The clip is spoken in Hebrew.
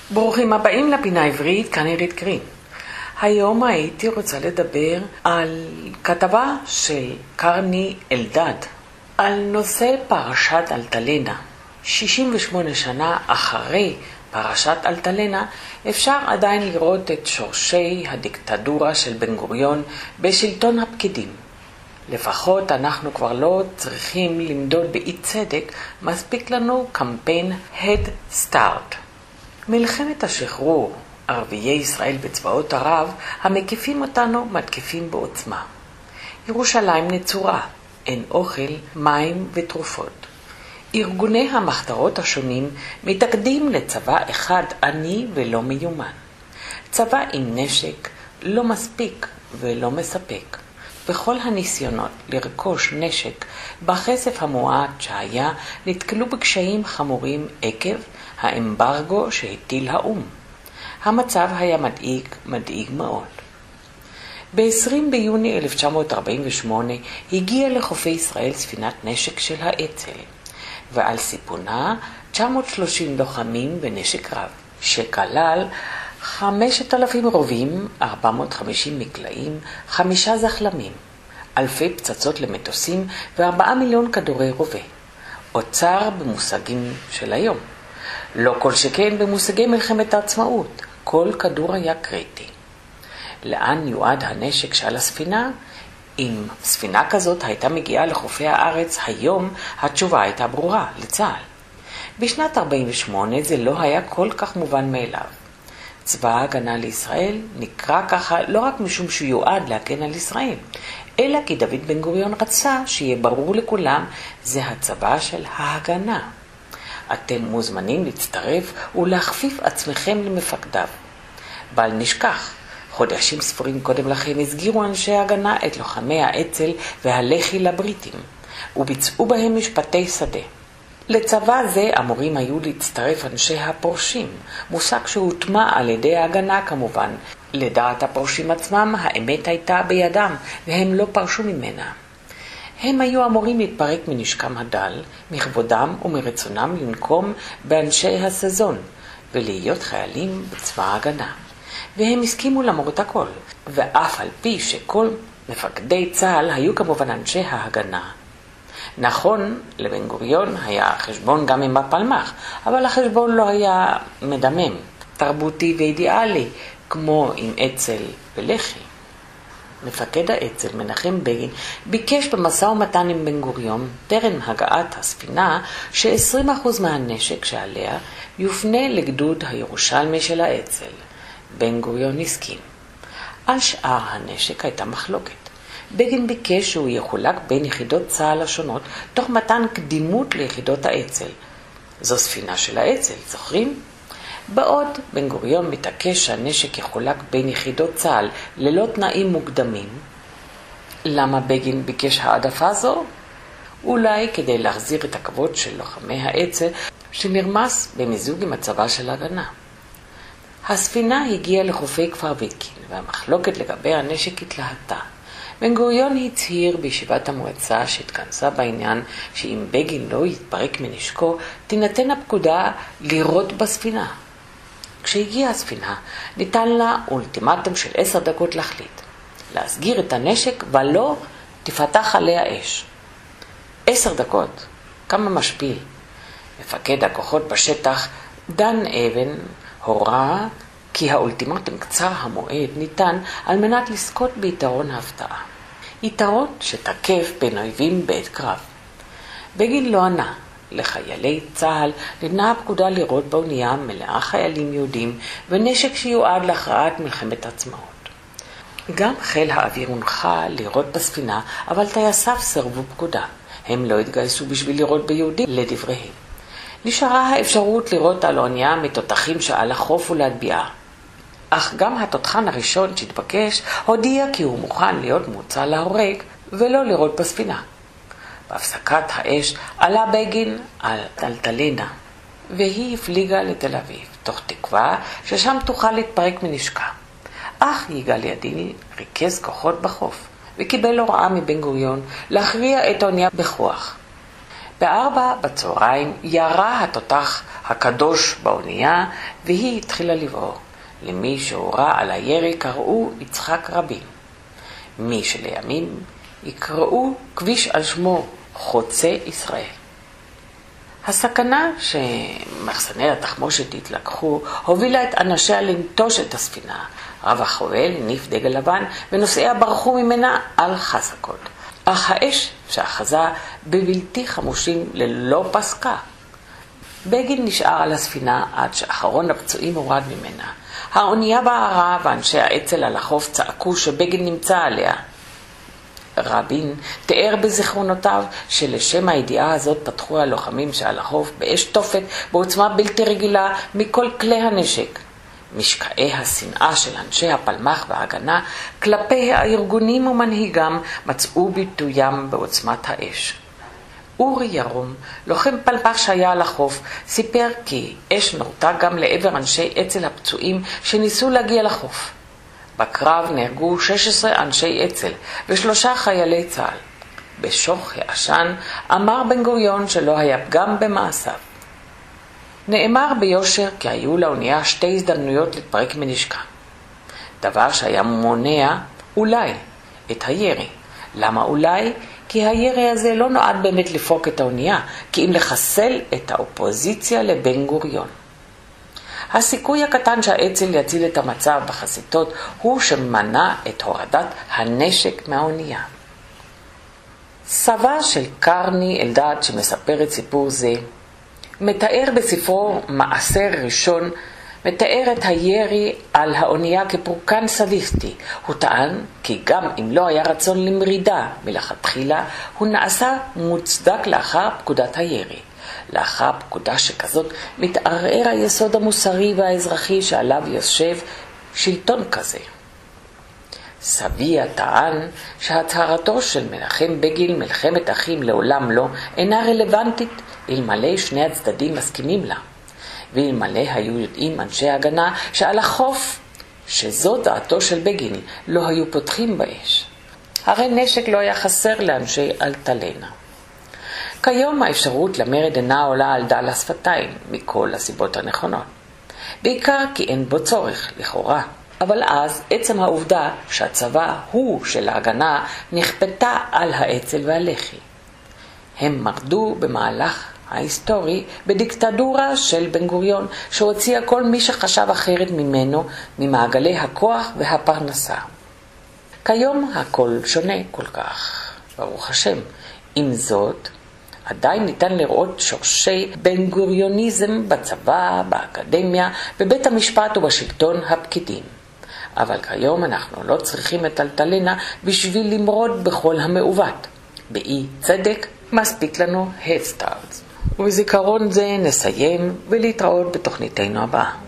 ברוכים הבאים לפינה העברית, כאן עירית קרין. היום הייתי רוצה לדבר על כתבה של קרני אלדד, על נושא פרשת אלטלנה. 68 שנה אחרי פרשת אלטלנה, אפשר עדיין לראות את שורשי הדיקטטורה של בן גוריון בשלטון הפקידים. לפחות אנחנו כבר לא צריכים למדוד באי צדק, מספיק לנו קמפיין Head Start. מלחמת השחרור, ערביי ישראל בצבאות ערב, המקיפים אותנו מתקיפים בעוצמה. ירושלים נצורה, אין אוכל, מים ותרופות. ארגוני המחתרות השונים מתאגדים לצבא אחד עני ולא מיומן. צבא עם נשק לא מספיק ולא מספק. בכל הניסיונות לרכוש נשק בכסף המועט שהיה נתקלו בקשיים חמורים עקב האמברגו שהטיל האום. המצב היה מדאיג מאוד. ב-20 ביוני 1948 הגיעה לחופי ישראל ספינת נשק של האצ"ל, ועל סיפונה 930 לוחמים בנשק רב, שכלל 5,000 רובים, 450 מקלעים, 5 זחלמים, אלפי פצצות למטוסים ו4 מיליון כדורי רובה. אוצר במושגים של היום. לא כל שכן במושגי מלחמת העצמאות. כל כדור היה קריטי. לאן יועד הנשק שעל הספינה? אם ספינה כזאת הייתה מגיעה לחופי הארץ, היום התשובה הייתה ברורה, לצה"ל. בשנת 48 זה לא היה כל כך מובן מאליו. צבא ההגנה לישראל נקרא ככה לא רק משום שהוא יועד להגן על ישראל, אלא כי דוד בן גוריון רצה שיהיה ברור לכולם, זה הצבא של ההגנה. אתם מוזמנים להצטרף ולהכפיף עצמכם למפקדיו. בל נשכח, חודשים ספורים קודם לכן הסגירו אנשי ההגנה את לוחמי האצ"ל והלח"י לבריטים, וביצעו בהם משפטי שדה. לצבא זה אמורים היו להצטרף אנשי הפורשים, מושג שהוטמע על ידי ההגנה כמובן. לדעת הפורשים עצמם האמת הייתה בידם, והם לא פרשו ממנה. הם היו אמורים להתפרק מנשקם הדל, מכבודם ומרצונם לנקום באנשי הסזון, ולהיות חיילים בצבא ההגנה. והם הסכימו למרות הכל, ואף על פי שכל מפקדי צה"ל היו כמובן אנשי ההגנה. נכון, לבן גוריון היה חשבון גם עם הפלמ"ח, אבל החשבון לא היה מדמם, תרבותי ואידיאלי, כמו עם אצ"ל ולח"י. מפקד האצ"ל מנחם בגין ביקש במשא ומתן עם בן גוריון, טרם הגעת הספינה, ש20% מהנשק שעליה יופנה לגדוד הירושלמי של האצ"ל. בן גוריון הסכים. על שאר הנשק הייתה מחלוקת. בגין ביקש שהוא יחולק בין יחידות צה"ל השונות, תוך מתן קדימות ליחידות האצ"ל. זו ספינה של האצ"ל, זוכרים? בעוד בן גוריון מתעקש שהנשק יחולק בין יחידות צה"ל ללא תנאים מוקדמים. למה בגין ביקש העדפה זו? אולי כדי להחזיר את הכבוד של לוחמי האצ"ל שנרמס במיזוג עם הצבא של ההגנה. הספינה הגיעה לחופי כפר ויתקין, והמחלוקת לגבי הנשק התלהטה. בן גוריון הצהיר בישיבת המועצה שהתכנסה בעניין שאם בגין לא יתפרק מנשקו, תינתן הפקודה לירות בספינה. כשהגיעה הספינה, ניתן לה אולטימטום של 10 דקות להחליט. להסגיר את הנשק ולא תפתח עליה אש. 10 דקות, כמה משפיל. מפקד הכוחות בשטח, דן אבן, הורה כי האולטימטום קצר המועד ניתן על מנת לזכות ביתרון ההפתעה. יתרון שתקף בין אויבים בעת קרב. בגין לא ענה. לחיילי צה"ל ניתנה הפקודה לירות באונייה מלאה חיילים יהודים ונשק שיועד להכרעת מלחמת העצמאות. גם חיל האוויר הונחה לירות בספינה, אבל טייסיו סרבו פקודה. הם לא התגייסו בשביל לירות ביהודים לדבריהם. נשארה האפשרות לירות על האונייה מתותחים שעל החוף ולהטביעה. אך גם התותחן הראשון שהתבקש הודיע כי הוא מוכן להיות מוצא להורג ולא לירות בספינה. בהפסקת האש עלה בגין על אלטלנה, והיא הפליגה לתל אביב, תוך תקווה ששם תוכל להתפרק מנשקה. אך יגאל ידין ריכז כוחות בחוף, וקיבל הוראה מבן גוריון להכריע את האונייה בכוח. ב16:00 ירה התותח הקדוש באונייה והיא התחילה לבעור. למי שהורה על הירי קראו יצחק רבין. מי שלימים יקראו כביש על שמו חוצה ישראל. הסכנה שמחסני התחמושת התלקחו הובילה את אנשיה לנטוש את הספינה. רב החובל הניף דגל לבן ונוסעיה ברחו ממנה על חסקות. אך האש שאחזה בבלתי חמושים ללא פסקה. בגין נשאר על הספינה עד שאחרון הפצועים הורד ממנה. האונייה בערה ואנשי האצ"ל על החוף צעקו שבגין נמצא עליה. רבין תיאר בזיכרונותיו שלשם הידיעה הזאת פתחו הלוחמים שעל החוף באש תופת בעוצמה בלתי רגילה מכל כלי הנשק. משקעי השנאה של אנשי הפלמ"ח וההגנה כלפי הארגונים ומנהיגם מצאו ביטוים בעוצמת האש. אורי ירום, לוחם פלמ"ח שהיה על החוף, סיפר כי אש נורתה גם לעבר אנשי אצ"ל הפצועים שניסו להגיע לחוף. בקרב נהרגו 16 אנשי אצ"ל ו3 חיילי צה"ל. בשוך העשן אמר בן גוריון שלא היה פגם במעשיו. נאמר ביושר כי היו לאונייה 2 הזדמנויות להתפרק מנשקה. דבר שהיה מונע אולי את הירי. למה אולי? כי הירי הזה לא נועד באמת לפרוק את האונייה, כי אם לחסל את האופוזיציה לבן גוריון. הסיכוי הקטן שהאצ"ל יציל את המצב בחסיתות הוא שמנע את הורדת הנשק מהאונייה. סבה של קרני אלדד שמספר את סיפור זה, מתאר בספרו מעשר ראשון, מתאר את הירי על האונייה כפורקן סדיסטי. הוא טען כי גם אם לא היה רצון למרידה מלכתחילה, הוא נעשה מוצדק לאחר פקודת הירי. לאחר פקודה שכזאת מתערער היסוד המוסרי והאזרחי שעליו יושב שלטון כזה. סבי טען שהצהרתו של מנחם בגין מלחמת אחים לעולם לא אינה רלוונטית אלמלא שני הצדדים מסכימים לה, ואלמלא היו יודעים אנשי הגנה שעל החוף שזו דעתו של בגין לא היו פותחים באש. הרי נשק לא היה חסר לאנשי אלטלנה. כיום האפשרות למרד אינה עולה על דל השפתיים מכל הסיבות הנכונות. בעיקר כי אין בו צורך, לכאורה. אבל אז עצם העובדה שהצבא הוא של ההגנה נכפתה על האצ"ל והלח"י. הם מרדו במהלך ההיסטורי בדיקטטורה של בן גוריון שהוציאה כל מי שחשב אחרת ממנו ממעגלי הכוח והפרנסה. כיום הכל שונה כל כך, ברוך השם. עם זאת, עדיין ניתן לראות שורשי בן גוריוניזם בצבא, באקדמיה, בבית המשפט ובשלטון הפקידים. אבל כיום אנחנו לא צריכים את אלטלנה בשביל למרוד בכל המעוות. באי צדק מספיק לנו Head Start. ובזיכרון זה נסיים ולהתראות בתוכניתנו הבאה.